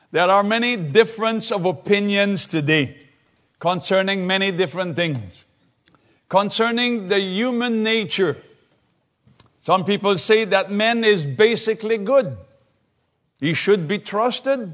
There are many difference of opinions today concerning many different things. Concerning the human nature, some people say that man is basically good. He should be trusted.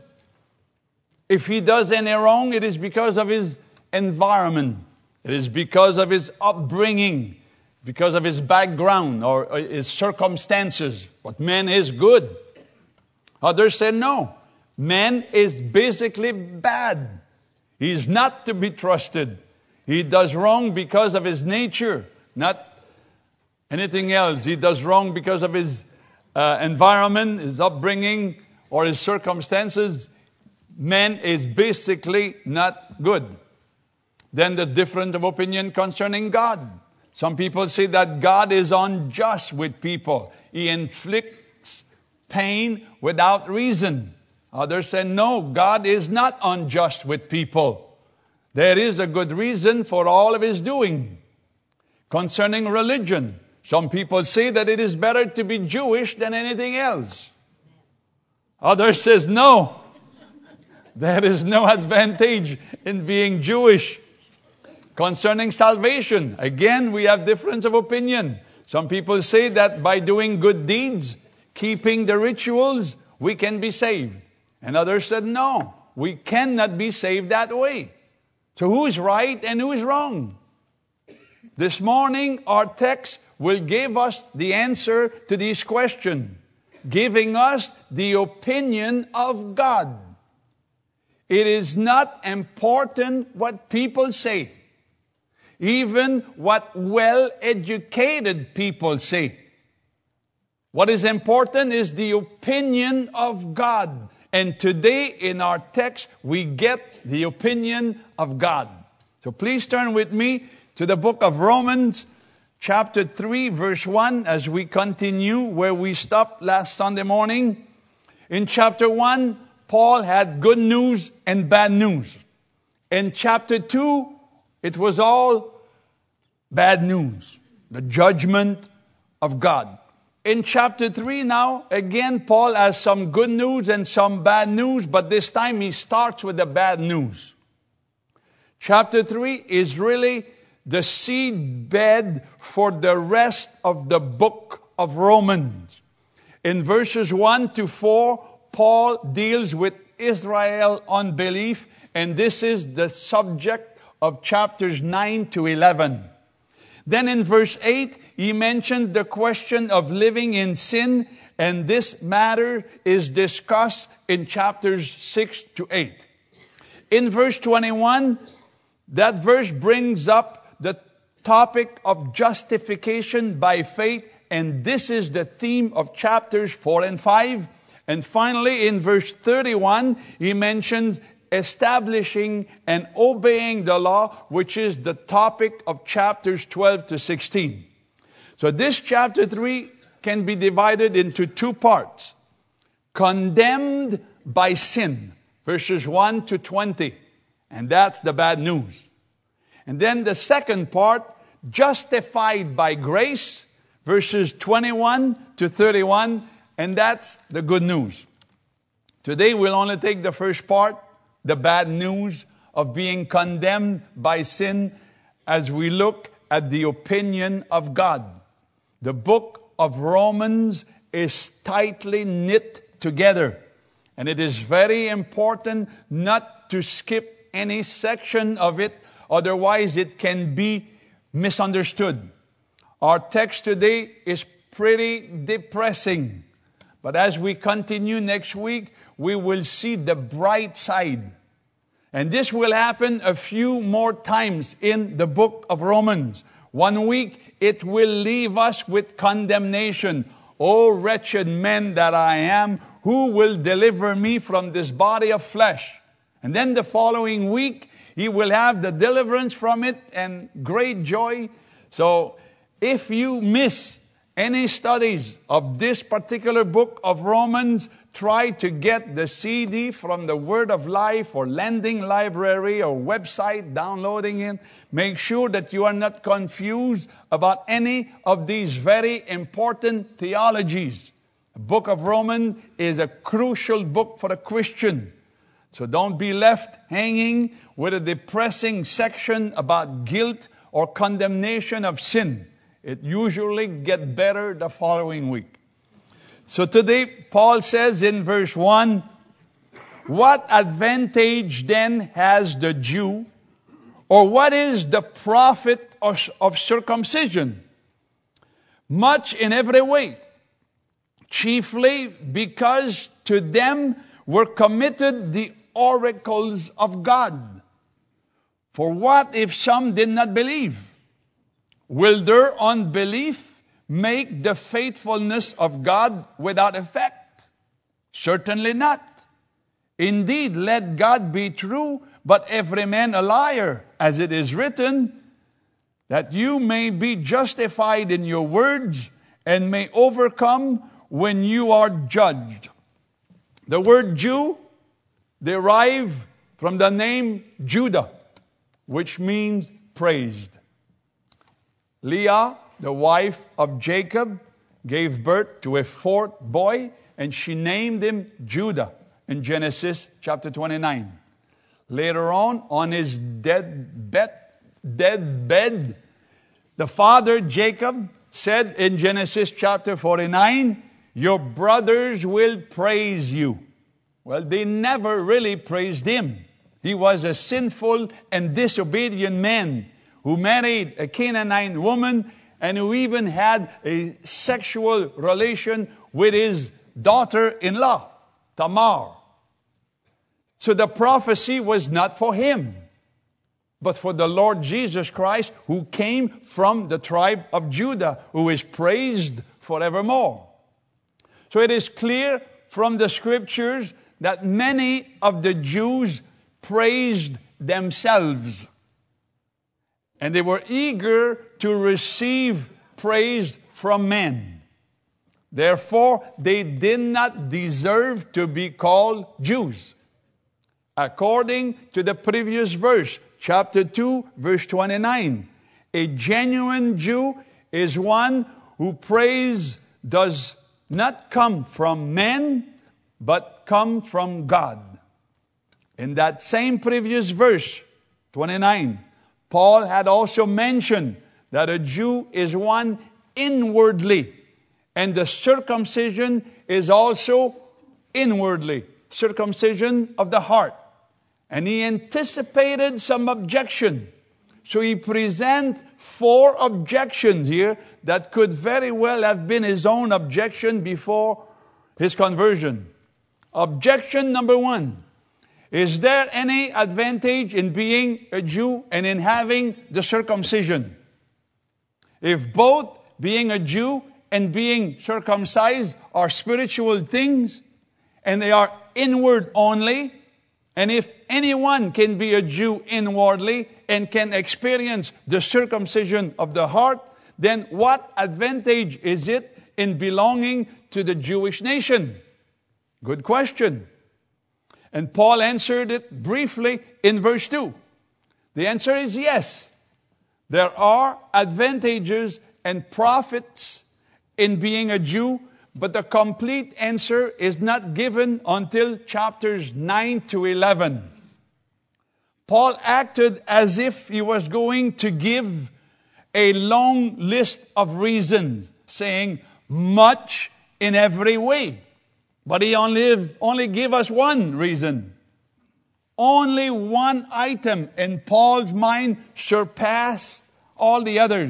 If he does any wrong, it is because of his environment. It is because of his upbringing, because of his background or his circumstances. But man is good. Others say no. Man is basically bad. He is not to be trusted. He does wrong because of his nature, not anything else. He does wrong because of his environment, his upbringing, or his circumstances. Man is basically not good. Then the difference of opinion concerning God. Some people say that God is unjust with people. He inflicts pain without reason. Others say, no, God is not unjust with people. There is a good reason for all of his doing. Concerning religion, some people say that it is better to be Jewish than anything else. Others says, no, there is no advantage in being Jewish. Concerning salvation, again, we have difference of opinion. Some people say that by doing good deeds, keeping the rituals, we can be saved. And others said, no, we cannot be saved that way. So who's right and who's wrong? This morning, our text will give us the answer to these questions, giving us the opinion of God. It is not important what people say, even what well-educated people say. What is important is the opinion of God. And today in our text, we get the opinion of God. So please turn with me to the book of Romans, chapter 3, verse 1, as we continue where we stopped last Sunday morning. In chapter 1, Paul had good news and bad news. In chapter 2, it was all bad news, the judgment of God. In chapter 3 now, again, Paul has some good news and some bad news, but this time he starts with the bad news. Chapter 3 is really the seedbed for the rest of the book of Romans. In verses 1 to 4, Paul deals with Israel unbelief, and this is the subject of chapters 9 to 11. Then in verse 8, he mentioned the question of living in sin, and this matter is discussed in chapters 6 to 8. In verse 21, that verse brings up the topic of justification by faith, and this is the theme of chapters 4 and 5. And finally, in verse 31, he mentions establishing and obeying the law, which is the topic of chapters 12 to 16. So this chapter 3 can be divided into two parts. Condemned by sin, verses 1 to 20. And that's the bad news. And then the second part, justified by grace, verses 21 to 31. And that's the good news. Today we'll only take the first part, the bad news of being condemned by sin, as we look at the opinion of God. The book of Romans is tightly knit together, and it is very important not to skip any section of it, otherwise it can be misunderstood. Our text today is pretty depressing, but as we continue next week, we will see the bright side. And this will happen a few more times in the book of Romans. One week, it will leave us with condemnation. O wretched man that I am, who will deliver me from this body of flesh? And then the following week, he will have the deliverance from it and great joy. So if you miss any studies of this particular book of Romans, try to get the CD from the Word of Life or Lending Library or website, downloading it. Make sure that you are not confused about any of these very important theologies. The book of Romans is a crucial book for a Christian. So don't be left hanging with a depressing section about guilt or condemnation of sin. It usually gets better the following week. So today, Paul says in verse 1, what advantage then has the Jew, or what is the profit of circumcision? Much in every way, chiefly because to them were committed the oracles of God. For what if some did not believe? Will their unbelief make the faithfulness of God without effect? Certainly not. Indeed, let God be true, but every man a liar, as it is written, that you may be justified in your words and may overcome when you are judged. The word Jew derives from the name Judah, which means praised. Leah, the wife of Jacob, gave birth to a fourth boy, and she named him Judah in Genesis chapter 29. Later on his dead bed, the father Jacob said in Genesis chapter 49, your brothers will praise you. Well, they never really praised him. He was a sinful and disobedient man who married a Canaanite woman and who even had a sexual relation with his daughter-in-law, Tamar. So the prophecy was not for him, but for the Lord Jesus Christ, who came from the tribe of Judah, who is praised forevermore. So it is clear from the scriptures that many of the Jews praised themselves, and they were eager to receive praise from men. Therefore, they did not deserve to be called Jews. According to the previous verse, chapter 2, verse 29, a genuine Jew is one whose praise does not come from men, but come from God. In that same previous verse, 29, Paul had also mentioned that a Jew is one inwardly, and the circumcision is also inwardly, circumcision of the heart. And he anticipated some objection. So he presents 4 objections here that could very well have been his own objection before his conversion. Objection number 1. Is there any advantage in being a Jew and in having the circumcision? If both being a Jew and being circumcised are spiritual things, and they are inward only, and if anyone can be a Jew inwardly and can experience the circumcision of the heart, then what advantage is it in belonging to the Jewish nation? Good question. And Paul answered it briefly in verse 2. The answer is yes. There are advantages and profits in being a Jew, but the complete answer is not given until chapters 9 to 11. Paul acted as if he was going to give a long list of reasons, saying much in every way. But he only gave us one reason. Only one item in Paul's mind surpassed all the others.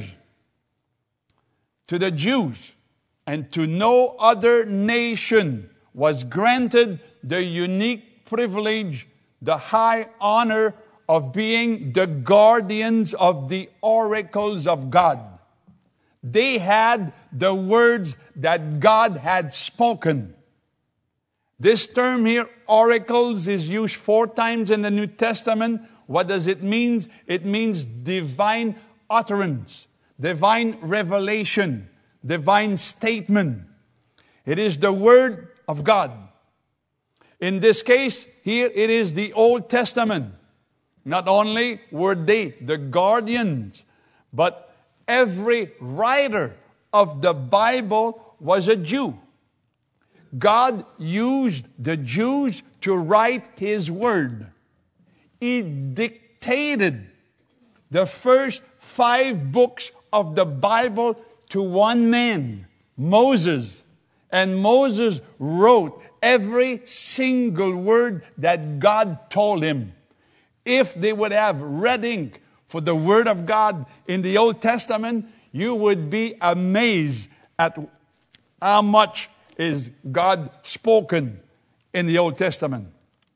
To the Jews and to no other nation was granted the unique privilege, the high honor of being the guardians of the oracles of God. They had the words that God had spoken. This term here, oracles, is used 4 times in the New Testament. What does it mean? It means divine utterance, divine revelation, divine statement. It is the Word of God. In this case, here it is the Old Testament. Not only were they the guardians, but every writer of the Bible was a Jew. God used the Jews to write His Word. He dictated the first 5 books of the Bible to one man, Moses. And Moses wrote every single word that God told him. If they would have red ink for the Word of God in the Old Testament, you would be amazed at how much is God spoken in the Old Testament.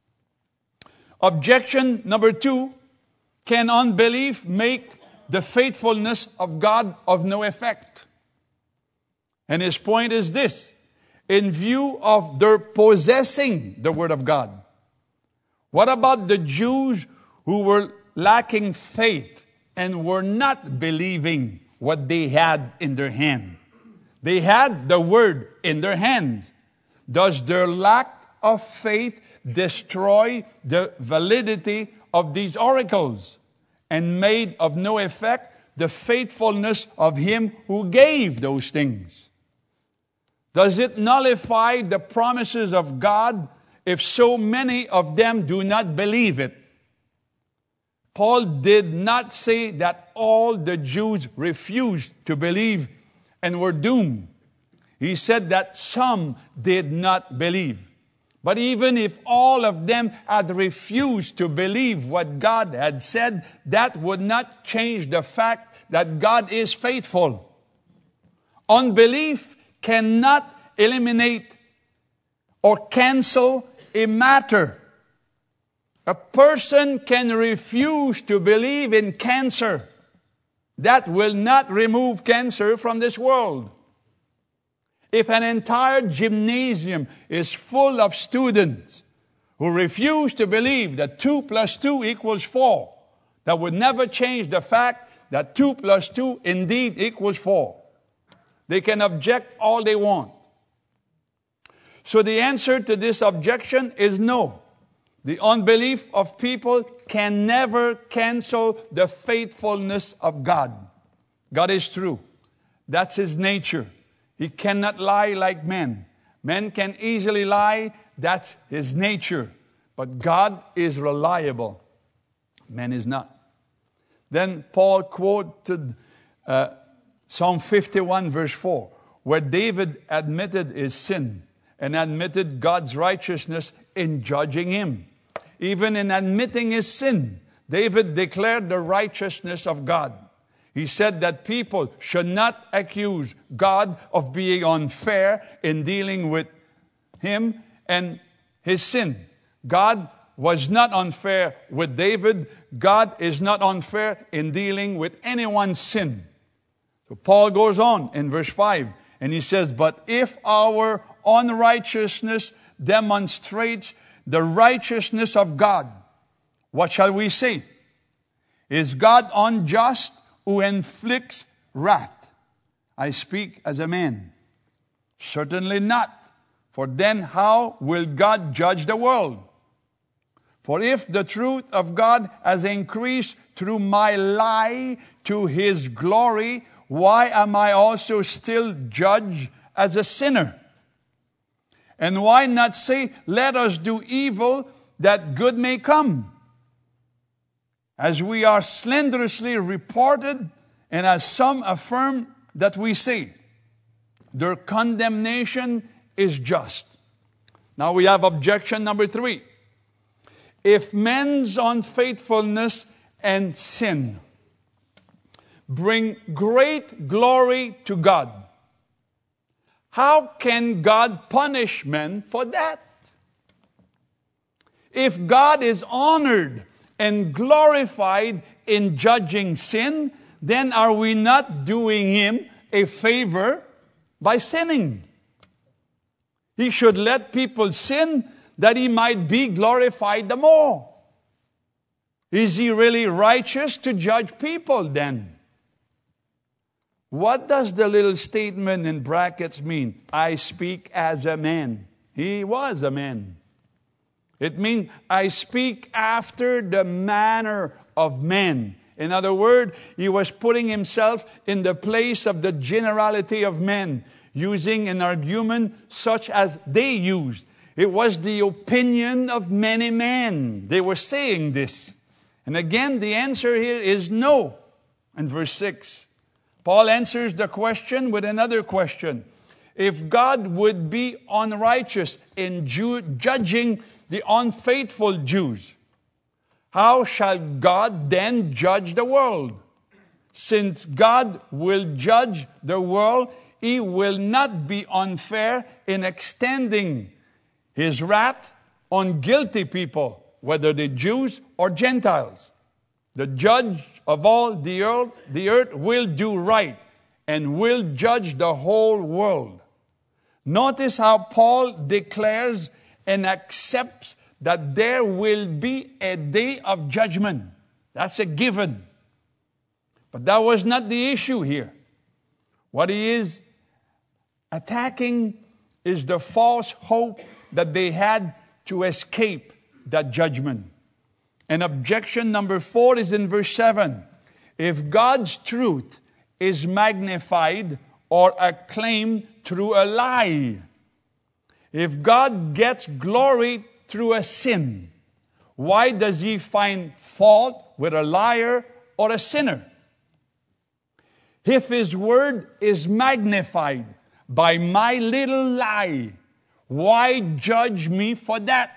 Objection number 2, can unbelief make the faithfulness of God of no effect? And his point is this: in view of their possessing the Word of God, what about the Jews who were lacking faith and were not believing what they had in their hand? They had the Word in their hands. Does their lack of faith destroy the validity of these oracles and made of no effect the faithfulness of Him who gave those things? Does it nullify the promises of God if so many of them do not believe it? Paul did not say that all the Jews refused to believe and were doomed. He said that some did not believe. But even if all of them had refused to believe what God had said, that would not change the fact that God is faithful. Unbelief cannot eliminate or cancel a matter. A person can refuse to believe in cancer. That will not remove cancer from this world. If an entire gymnasium is full of students who refuse to believe that 2 plus 2 equals 4, that would never change the fact that 2 plus 2 indeed equals 4. They can object all they want. So the answer to this objection is no. The unbelief of people can never cancel the faithfulness of God. God is true. That's His nature. He cannot lie like men. Men can easily lie. That's His nature. But God is reliable. Man is not. Then Paul quoted Psalm 51 verse 4, where David admitted his sin and admitted God's righteousness in judging him. Even in admitting his sin, David declared the righteousness of God. He said that people should not accuse God of being unfair in dealing with him and his sin. God was not unfair with David. God is not unfair in dealing with anyone's sin. So Paul goes on in verse 5 and he says, but if our unrighteousness demonstrates the righteousness of God, what shall we say? Is God unjust who inflicts wrath? I speak as a man. Certainly not. For then how will God judge the world? For if the truth of God has increased through my lie to His glory, why am I also still judged as a sinner? And why not say, let us do evil that good may come? As we are slanderously reported, and as some affirm that we say, their condemnation is just. Now we have objection number 3. If men's unfaithfulness and sin bring great glory to God, how can God punish men for that? If God is honored and glorified in judging sin, then are we not doing Him a favor by sinning? He should let people sin that He might be glorified the more. Is He really righteous to judge people then? What does the little statement in brackets mean? I speak as a man. He was a man. It means I speak after the manner of men. In other words, He was putting Himself in the place of the generality of men. using an argument such as they used. It was the opinion of many men. They were saying this. And again, the answer here is no. In verse 6, Paul answers the question with another question. If God would be unrighteous in judging the unfaithful Jews, how shall God then judge the world? Since God will judge the world, He will not be unfair in extending His wrath on guilty people, whether they're Jews or Gentiles. The judge of all the earth will do right and will judge the whole world. Notice how Paul declares and accepts that there will be a day of judgment. That's a given. But that was not the issue here. What he is attacking is the false hope that they had to escape that judgment. And objection number 4 is in verse 7. If God's truth is magnified or acclaimed through a lie, if God gets glory through a sin, why does He find fault with a liar or a sinner? If His word is magnified by my little lie, why judge me for that?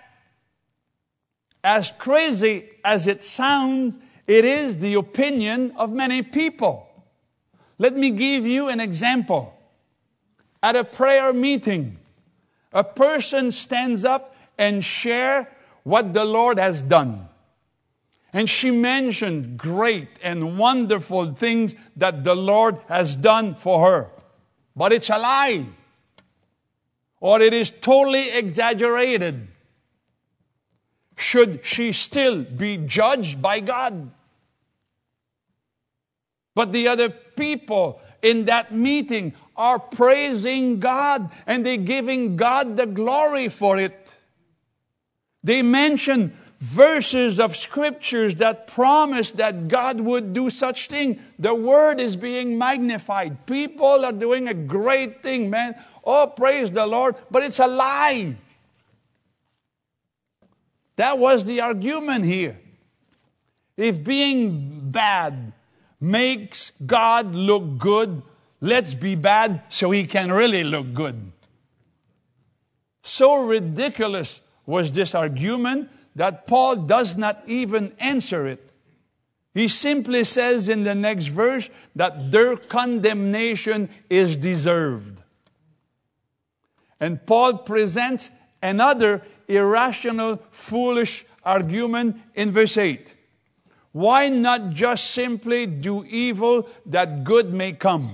As crazy as it sounds, it is the opinion of many people. Let me give you an example. At a prayer meeting, a person stands up and shares what the Lord has done. And she mentioned great and wonderful things that the Lord has done for her. But it's a lie. Or it is totally exaggerated. Should she still be judged by God? But the other people in that meeting are praising God and they're giving God the glory for it. They mention verses of scriptures that promise that God would do such thing. The word is being magnified. People are doing a great thing, man. Oh, praise the Lord. But it's a lie. That was the argument here. If being bad makes God look good, let's be bad so He can really look good. So ridiculous was this argument that Paul does not even answer it. He simply says in the next verse that their condemnation is deserved. And Paul presents another irrational, foolish argument in verse 8. Why not just simply do evil that good may come?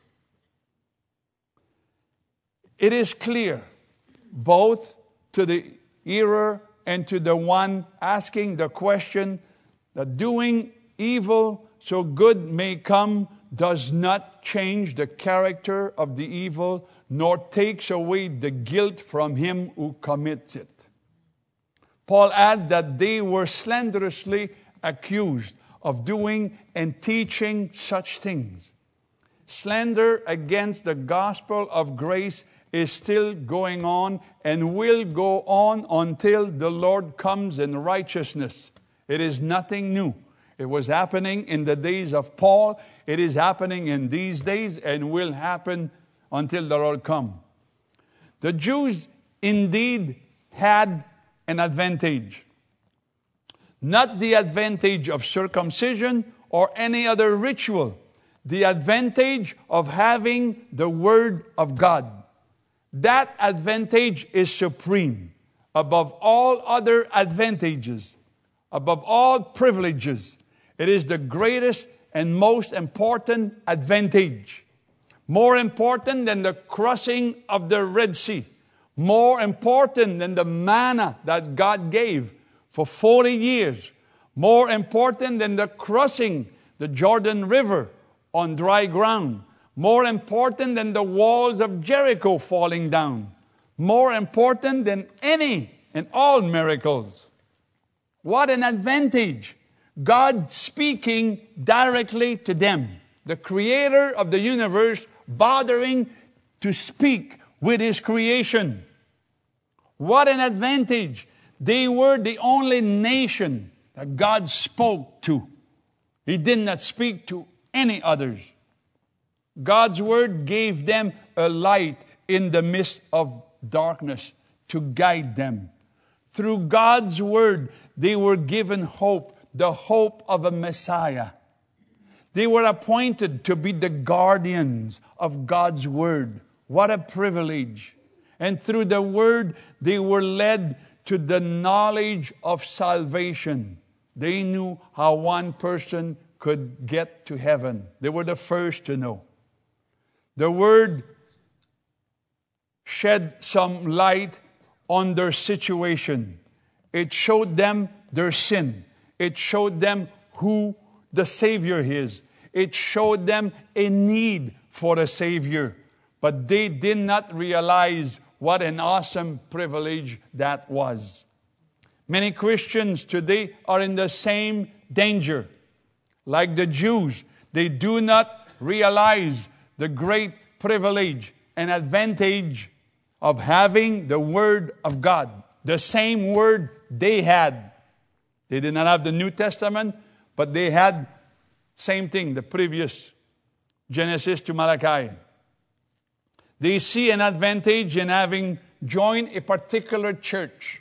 It is clear, both to the hearer and to the one asking the question, that doing evil so good may come does not change the character of the evil, nor takes away the guilt from him who commits it. Paul adds that they were slanderously accused of doing and teaching such things. Slander against the gospel of grace is still going on and will go on until the Lord comes in righteousness. It is nothing new. It was happening in the days of Paul. It is happening in these days and will happen until the Lord comes. The Jews indeed had an advantage. Not the advantage of circumcision or any other ritual. The advantage of having the Word of God. That advantage is supreme above all other advantages, above all privileges. It is the greatest and most important advantage. More important than the crossing of the Red Sea. More important than the manna that God gave for 40 years. More important than the crossing the Jordan River on dry ground. More important than the walls of Jericho falling down. More important than any and all miracles. What an advantage. God speaking directly to them. The creator of the universe bothering to speak with His creation. What an advantage. They were the only nation that God spoke to. He did not speak to any others. God's word gave them a light in the midst of darkness to guide them. Through God's word, they were given hope, the hope of a Messiah. They were appointed to be the guardians of God's word. What a privilege. And through the word, they were led to the knowledge of salvation. They knew how one person could get to heaven. They were the first to know. The word shed some light on their situation. It showed them their sin. It showed them who the Savior is. It showed them a need for a Savior. But they did not realize what an awesome privilege that was. Many Christians today are in the same danger. Like the Jews, they do not realize the great privilege and advantage of having the Word of God. The same Word they had. They did not have the New Testament, but they had same thing, the previous Genesis to Malachi. They see an advantage in having joined a particular church.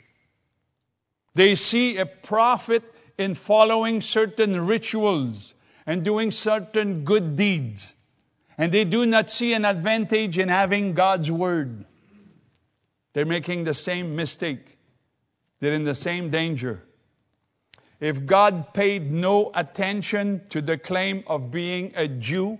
They see a profit in following certain rituals and doing certain good deeds. And they do not see an advantage in having God's word. They're making the same mistake. They're in the same danger. If God paid no attention to the claim of being a Jew,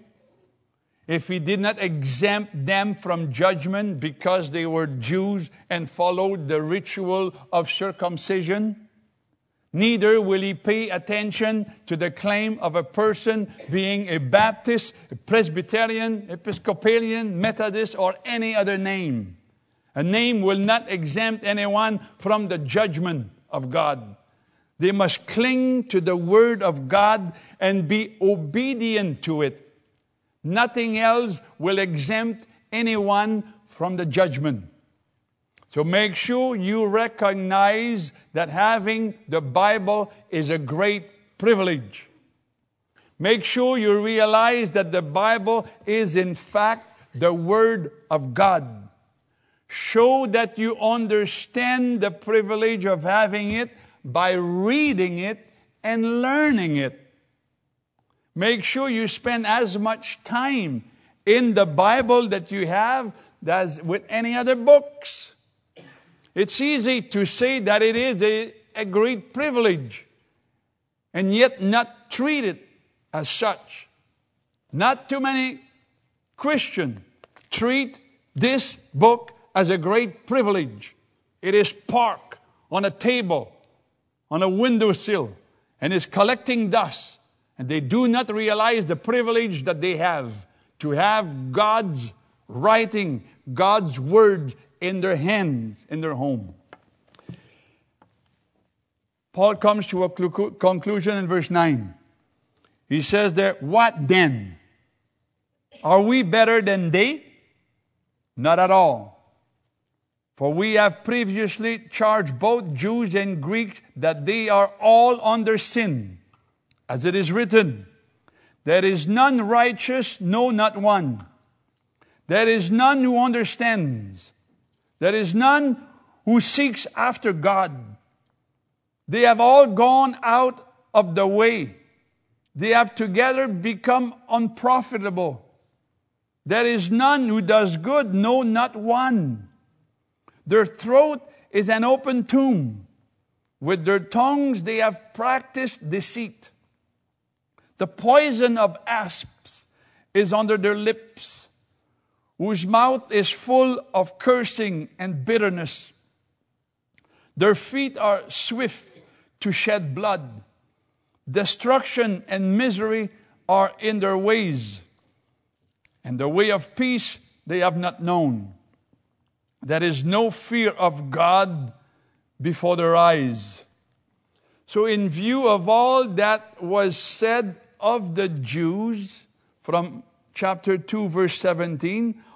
if He did not exempt them from judgment because they were Jews and followed the ritual of circumcision, neither will He pay attention to the claim of a person being a Baptist, a Presbyterian, Episcopalian, Methodist, or any other name. A name will not exempt anyone from the judgment of God. They must cling to the Word of God and be obedient to it. Nothing else will exempt anyone from the judgment. So make sure you recognize that having the Bible is a great privilege. Make sure you realize that the Bible is in fact the Word of God. Show that you understand the privilege of having it by reading it and learning it. Make sure you spend as much time in the Bible that you have as with any other books. It's easy to say that it is a great privilege and yet not treat it as such. Not too many Christians treat this book as a great privilege. It is parked on a table, on a windowsill, and is collecting dust. And they do not realize the privilege that they have to have God's writing, God's word in their hands, in their home. Paul comes to a conclusion in verse 9. He says there, what then? Are we better than they? Not at all. For we have previously charged both Jews and Greeks that they are all under sin. As it is written, there is none righteous, no, not one. There is none who understands. There is none who seeks after God. They have all gone out of the way. They have together become unprofitable. There is none who does good, no, not one. Their throat is an open tomb. With their tongues they have practiced deceit. The poison of asps is under their lips, whose mouth is full of cursing and bitterness. Their feet are swift to shed blood. Destruction and misery are in their ways, and the way of peace they have not known. There is no fear of God before their eyes. So in view of all that was said of the Jews from chapter 2 verse 17,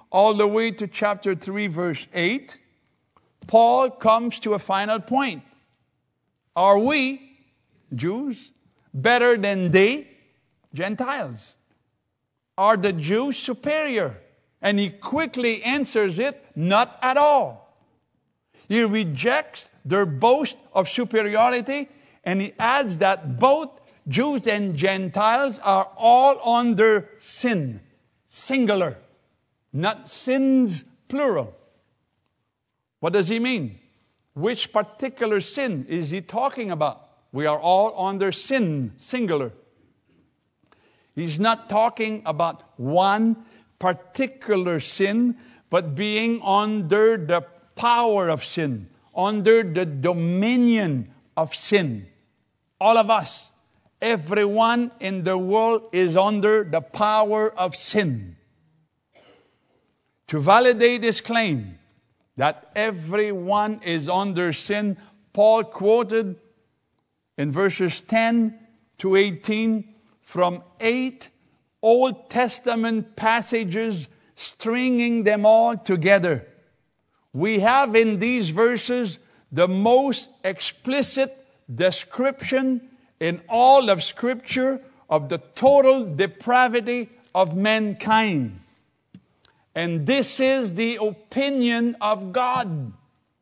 all the way to chapter 3, verse 8, Paul comes to a final point. Are we, Jews, better than they, Gentiles? Are the Jews superior? And he quickly answers it, not at all. He rejects their boast of superiority, and he adds that both Jews and Gentiles are all under sin, singular, not sins, plural. What does he mean? Which particular sin is he talking about? We are all under sin, singular. He's not talking about one particular sin, but being under the power of sin, under the dominion of sin. All of us, everyone in the world is under the power of sin. To validate his claim that everyone is under sin, Paul quoted in verses 10 to 18 from 8 Old Testament passages, stringing them all together. We have in these verses the most explicit description in all of Scripture of the total depravity of mankind. And this is the opinion of God.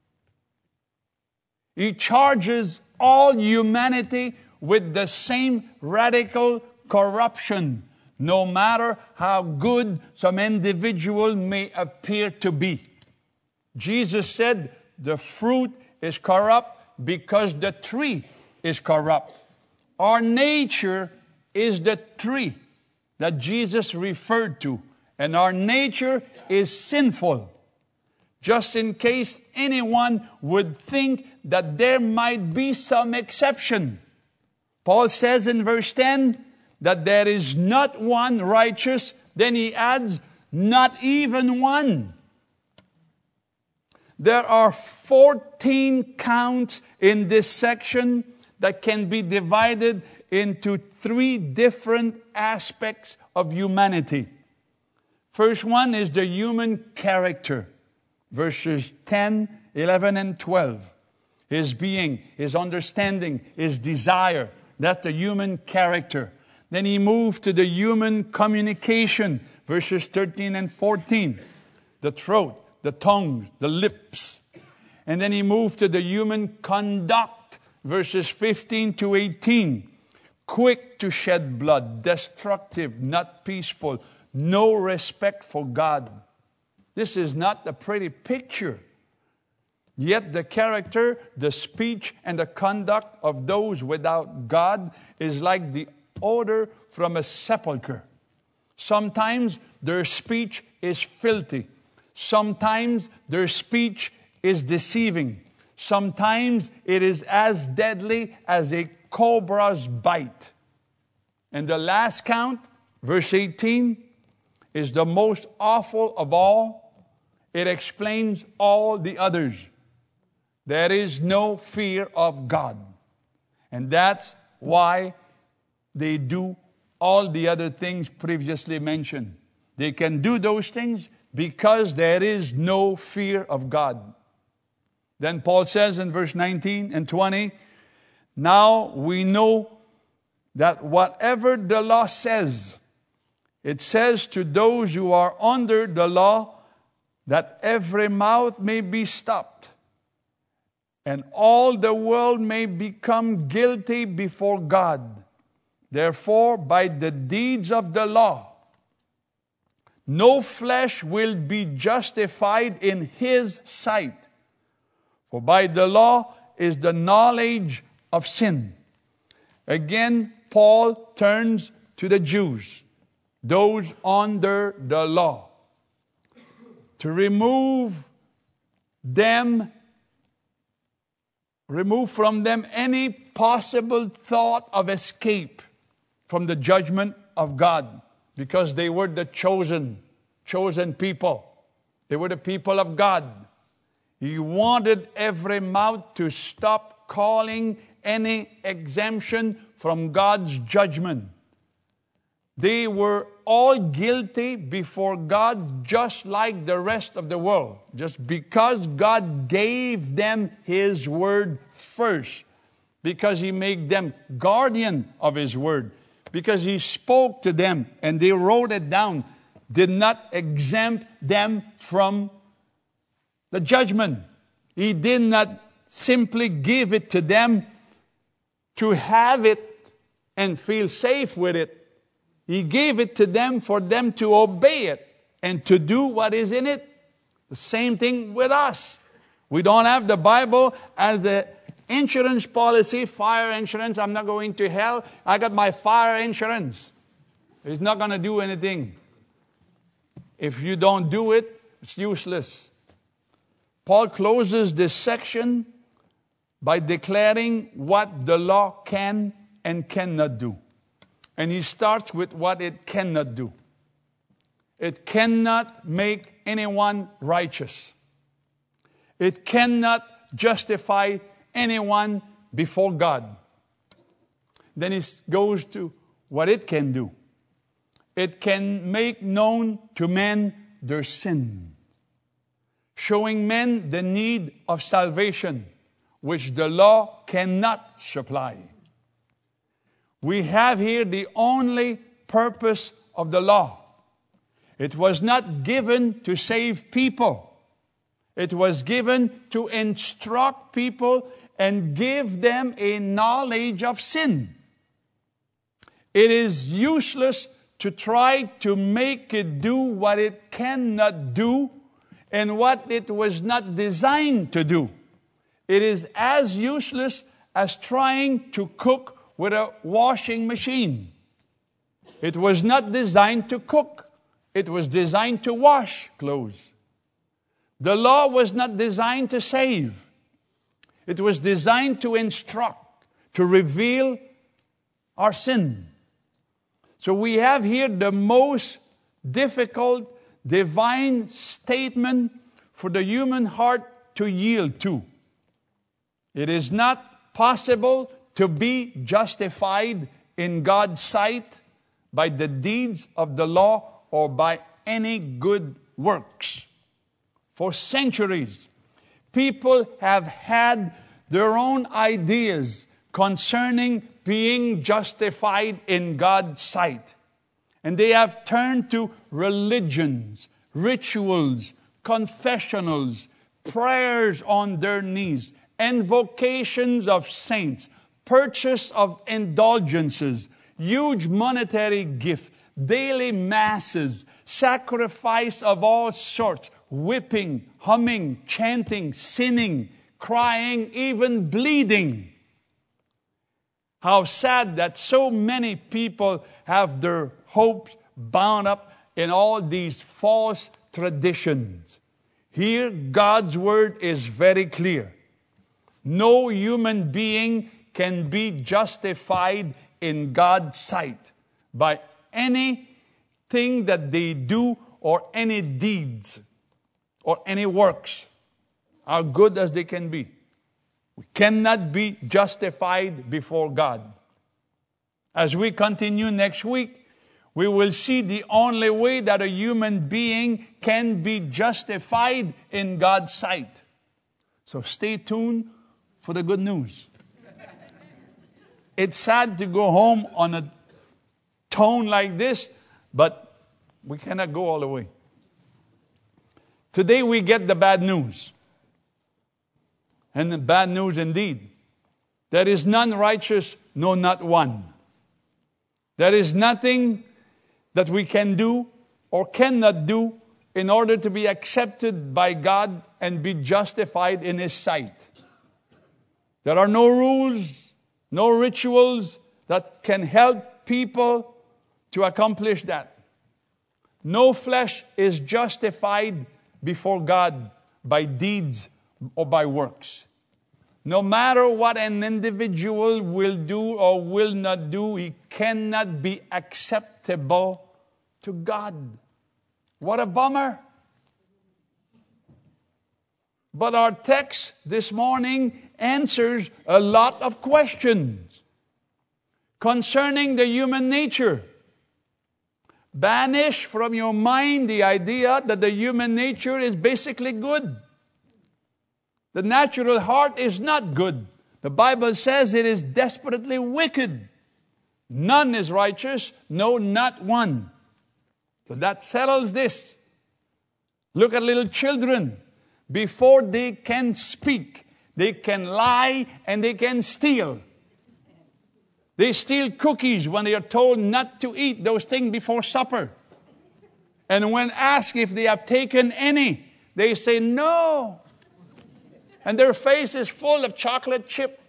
He charges all humanity with the same radical corruption, no matter how good some individual may appear to be. Jesus said the fruit is corrupt because the tree is corrupt. Our nature is the tree that Jesus referred to, and our nature is sinful. Just in case anyone would think that there might be some exception, Paul says in verse 10 that there is not one righteous. Then he adds, not even one. There are 14 counts in this section that can be divided into 3 different aspects of humanity. First one is the human character. Verses 10, 11, and 12. His being, his understanding, his desire. That's the human character. Then he moved to the human communication. Verses 13 and 14. The throat, the tongue, the lips. And then he moved to the human conduct. Verses 15 to 18. Quick to shed blood, destructive, not peaceful, no respect for God. This is not a pretty picture. Yet the character, the speech, and the conduct of those without God is like the odor from a sepulcher. Sometimes their speech is filthy. Sometimes their speech is deceiving. Sometimes it is as deadly as a cobra's bite. And the last count, verse 18, is the most awful of all. It explains all the others. There is no fear of God. And that's why they do all the other things previously mentioned. They can do those things because there is no fear of God. Then Paul says in verse 19 and 20, now we know that whatever the law says, it says to those who are under the law that every mouth may be stopped and all the world may become guilty before God. Therefore, by the deeds of the law, no flesh will be justified in his sight. For by the law is the knowledge of sin. Again, Paul turns to the Jews, those under the law, to remove from them any possible thought of escape from the judgment of God, because they were the chosen people. They were the people of God. He wanted every mouth to stop calling any exemption from God's judgment. They were all guilty before God, just like the rest of the world. Just because God gave them His word first. Because He made them guardian of His word. Because He spoke to them and they wrote it down. Did not exempt them from the judgment. He did not simply give it to them to have it and feel safe with it. He gave it to them for them to obey it and to do what is in it. The same thing with us. We don't have the Bible as an insurance policy, fire insurance. I'm not going to hell. I got my fire insurance. It's not going to do anything. If you don't do it, it's useless. Paul closes this section by declaring what the law can and cannot do. And he starts with what it cannot do. It cannot make anyone righteous. It cannot justify anyone before God. Then he goes to what it can do. It can make known to men their sin, showing men the need of salvation, which the law cannot supply. We have here the only purpose of the law. It was not given to save people. It was given to instruct people and give them a knowledge of sin. It is useless to try to make it do what it cannot do and what it was not designed to do. It is as useless as trying to cook with a washing machine. It was not designed to cook. It was designed to wash clothes. The law was not designed to save. It was designed to instruct, to reveal our sin. So we have here the most difficult divine statement for the human heart to yield to. It is not possible to be justified in God's sight by the deeds of the law or by any good works. For centuries, people have had their own ideas concerning being justified in God's sight. And they have turned to religions, rituals, confessionals, prayers on their knees, invocations of saints, purchase of indulgences, huge monetary gift, daily masses, sacrifice of all sorts, whipping, humming, chanting, sinning, crying, even bleeding. How sad that so many people have their hopes bound up in all these false traditions. Here, God's word is very clear. No human being can be justified in God's sight by anything that they do or any deeds or any works, how good as they can be. We cannot be justified before God. As we continue next week, we will see the only way that a human being can be justified in God's sight. So stay tuned for the good news. It's sad to go home on a tone like this, but we cannot go all the way. Today we get the bad news. And the bad news indeed. There is none righteous, no, not one. There is nothing that we can do or cannot do in order to be accepted by God and be justified in His sight. There are no rules, no rituals that can help people to accomplish that. No flesh is justified before God by deeds or by works. No matter what an individual will do or will not do, he cannot be acceptable to God. What a bummer. But our text this morning answers a lot of questions concerning the human nature. Banish from your mind the idea that the human nature is basically good. The natural heart is not good. The Bible says it is desperately wicked. None is righteous, no, not one. So that settles this. Look at little children. Before they can speak, they can lie and they can steal. They steal cookies when they are told not to eat those things before supper. And when asked if they have taken any, they say no. And their face is full of chocolate chip.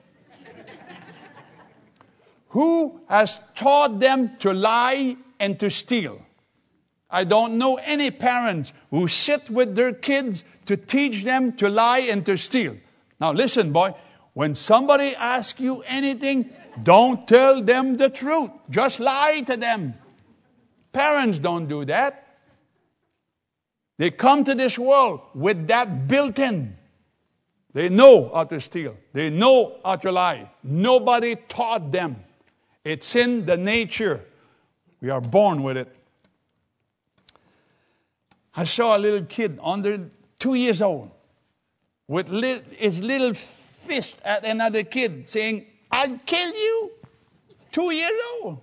Who has taught them to lie and to steal? I don't know any parents who sit with their kids to teach them to lie and to steal. Now listen, boy, when somebody asks you anything, don't tell them the truth. Just lie to them. Parents don't do that. They come to this world with that built in. They know how to steal. They know how to lie. Nobody taught them. It's in the nature. We are born with it. I saw a little kid under 2 years old with his little fist at another kid saying, "I'll kill you." 2 years old.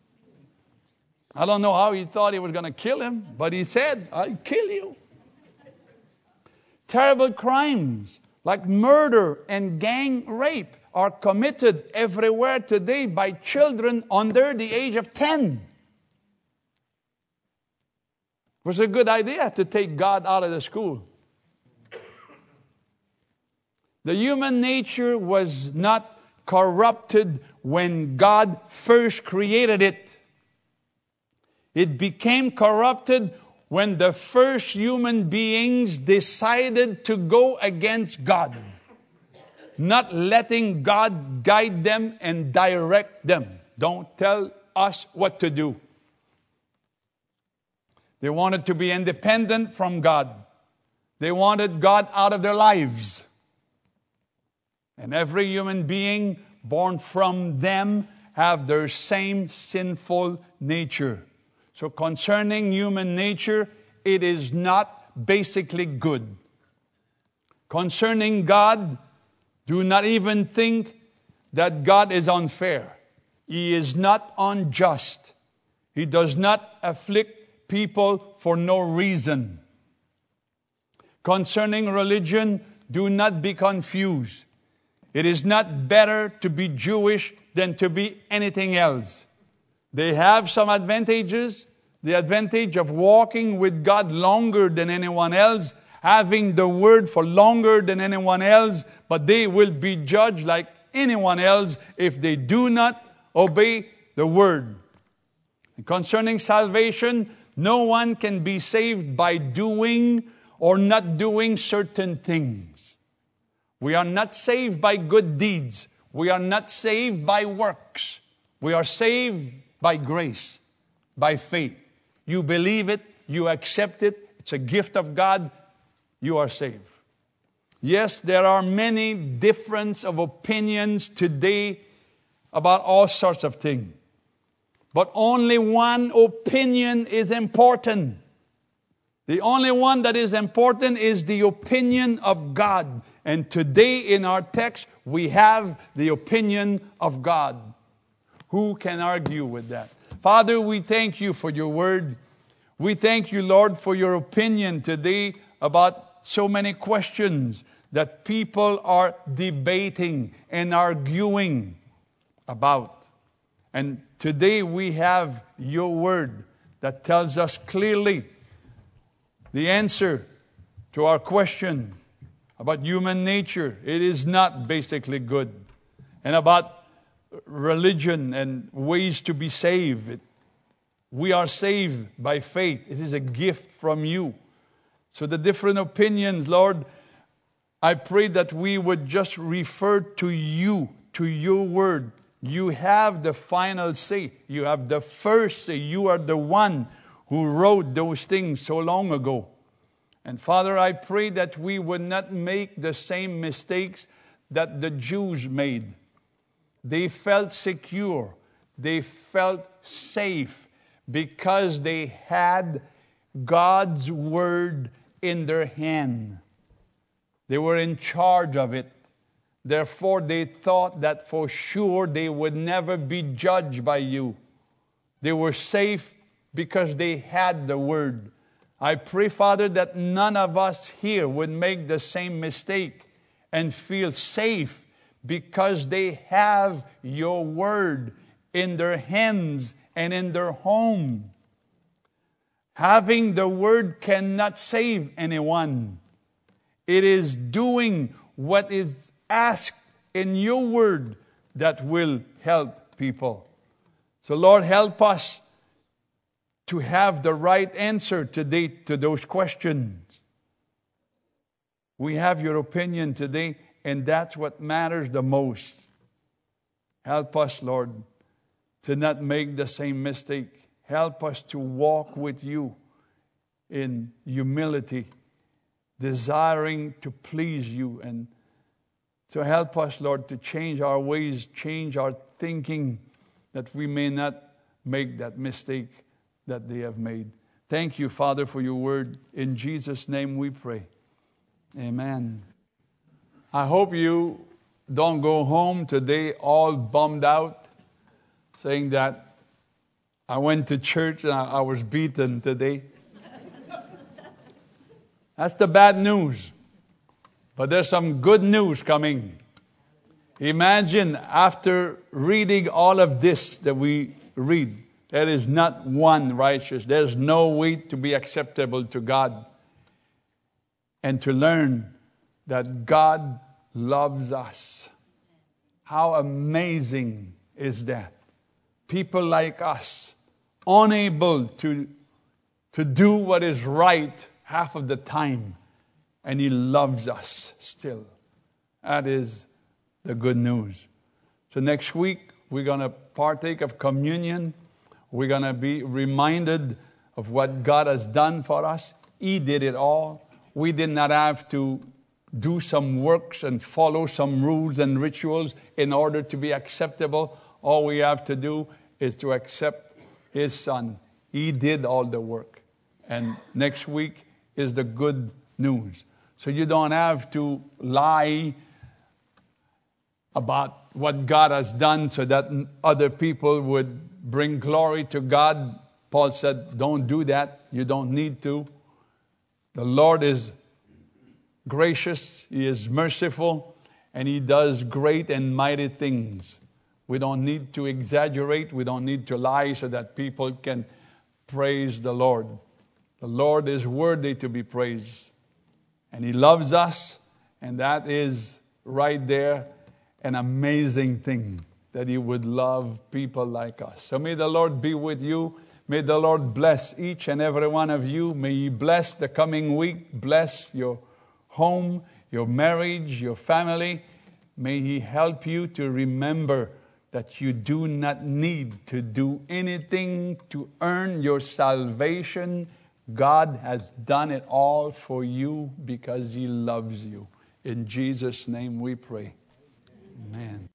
I don't know how he thought he was going to kill him, but he said, "I'll kill you." Terrible crimes like murder and gang rape are committed everywhere today by children under the age of 10. It was a good idea to take God out of the school. The human nature was not corrupted when God first created it. It became corrupted when the first human beings decided to go against God, not letting God guide them and direct them. Don't tell us what to do. They wanted to be independent from God. They wanted God out of their lives. And every human being born from them have their same sinful nature. So concerning human nature, it is not basically good. Concerning God, do not even think that God is unfair. He is not unjust. He does not afflict people for no reason. Concerning religion, do not be confused. It is not better to be Jewish than to be anything else. They have some advantages. The advantage of walking with God longer than anyone else, having the word for longer than anyone else, but they will be judged like anyone else if they do not obey the word. And concerning salvation, no one can be saved by doing or not doing certain things. We are not saved by good deeds. We are not saved by works. We are saved by grace, by faith. You believe it, you accept it, it's a gift of God, you are saved. Yes, there are many differences of opinions today about all sorts of things. But only one opinion is important. The only one that is important is the opinion of God. And today in our text, we have the opinion of God. Who can argue with that? Father, we thank you for your word. We thank you, Lord, for your opinion today about so many questions that people are debating and arguing about. And today we have your word that tells us clearly the answer to our question about human nature. It is not basically good. And about religion and ways to be saved. We are saved by faith. It is a gift from you. So the different opinions, Lord, I pray that we would just refer to you, to your word. You have the final say. You have the first say. You are the one who wrote those things so long ago. And Father, I pray that we would not make the same mistakes that the Jews made. They felt secure. They felt safe because they had God's word in their hand. They were in charge of it. Therefore, they thought that for sure they would never be judged by you. They were safe because they had the word. I pray, Father, that none of us here would make the same mistake and feel safe because they have your word in their hands and in their home. Having the word cannot save anyone. It is doing what is asked in your word that will help people. So Lord, help us to have the right answer today to those questions. We have your opinion today, and that's what matters the most. Help us, Lord, to not make the same mistake. Help us to walk with you in humility, desiring to please you. And so help us, Lord, to change our ways, change our thinking, that we may not make that mistake that they have made. Thank you, Father, for your word. In Jesus' name we pray. Amen. I hope you don't go home today all bummed out, saying that I went to church and I was beaten today. That's the bad news. But there's some good news coming. Imagine after reading all of this that we read, there is not one righteous. There's no way to be acceptable to God. And to learn that God loves us. How amazing is that? People like us, unable to do what is right half of the time, and He loves us still. That is the good news. So next week, we're going to partake of communion. We're going to be reminded of what God has done for us. He did it all. We did not have to do some works and follow some rules and rituals in order to be acceptable. All we have to do is to accept His Son. He did all the work. And next week is the good news. So you don't have to lie about what God has done so that other people would bring glory to God. Paul said, don't do that. You don't need to. The Lord is gracious. He is merciful. And He does great and mighty things. We don't need to exaggerate. We don't need to lie so that people can praise the Lord. The Lord is worthy to be praised. And He loves us. And that is right there an amazing thing, that He would love people like us. So may the Lord be with you. May the Lord bless each and every one of you. May He bless the coming week. Bless your home, your marriage, your family. May He help you to remember that you do not need to do anything to earn your salvation. God has done it all for you because He loves you. In Jesus' name we pray. Amen.